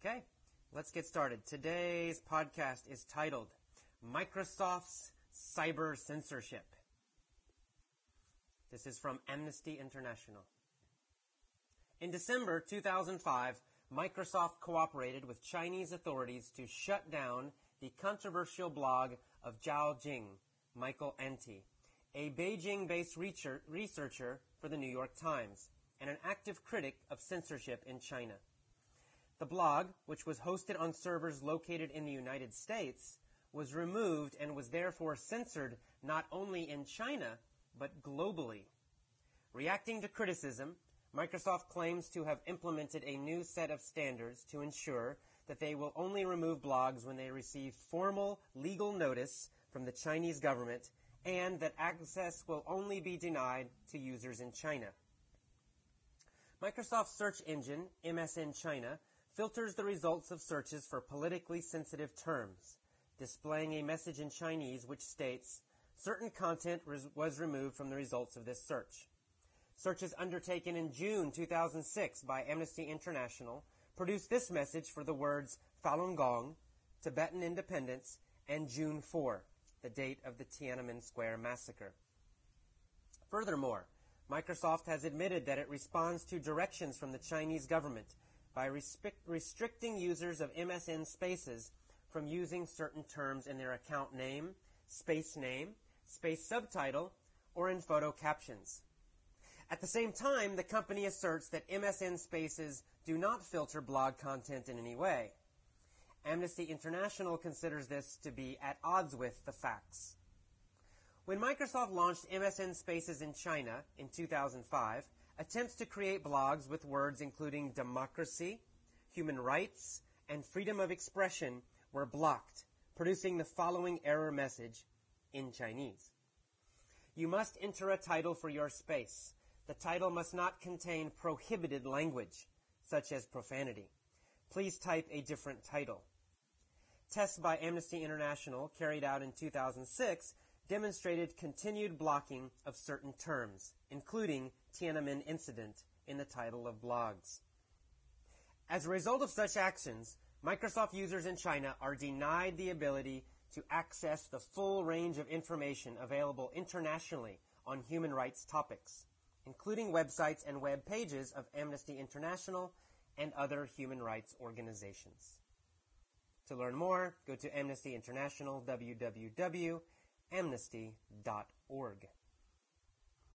Okay, let's get started. Today's podcast is titled Microsoft's Cyber Censorship. This is from Amnesty International. In December 2005, Microsoft cooperated with Chinese authorities to shut down the controversial blog of Zhao Jing, Michael Anti, a Beijing-based researcher for the New York Times and an active critic of censorship in China. The blog, which was hosted on servers located in the United States, was removed and was therefore censored not only in China, but globally. Reacting to criticism, Microsoft claims to have implemented a new set of standards to ensure that they will only remove blogs when they receive formal legal notice from the Chinese government and that access will only be denied to users in China. Microsoft's search engine, MSN China, filters the results of searches for politically sensitive terms, displaying a message in Chinese which states, certain content was removed from the results of this search. Searches undertaken in June 2006 by Amnesty International produced this message for the words Falun Gong, Tibetan independence, and June 4, the date of the Tiananmen Square massacre. Furthermore, Microsoft has admitted that it responds to directions from the Chinese government by restricting users of MSN Spaces from using certain terms in their account name, space subtitle, or in photo captions. At the same time, the company asserts that MSN Spaces do not filter blog content in any way. Amnesty International considers this to be at odds with the facts. When Microsoft launched MSN Spaces in China in 2005, attempts to create blogs with words including democracy, human rights, and freedom of expression were blocked, producing the following error message in Chinese. You must enter a title for your space. The title must not contain prohibited language, such as profanity. Please type a different title. Tests by Amnesty International carried out in 2006 demonstrated continued blocking of certain terms, including Tiananmen incident, in the title of blogs. As a result of such actions, Microsoft users in China are denied the ability to access the full range of information available internationally on human rights topics, including websites and web pages of Amnesty International and other human rights organizations. To learn more, go to Amnesty International, www.amnesty.org.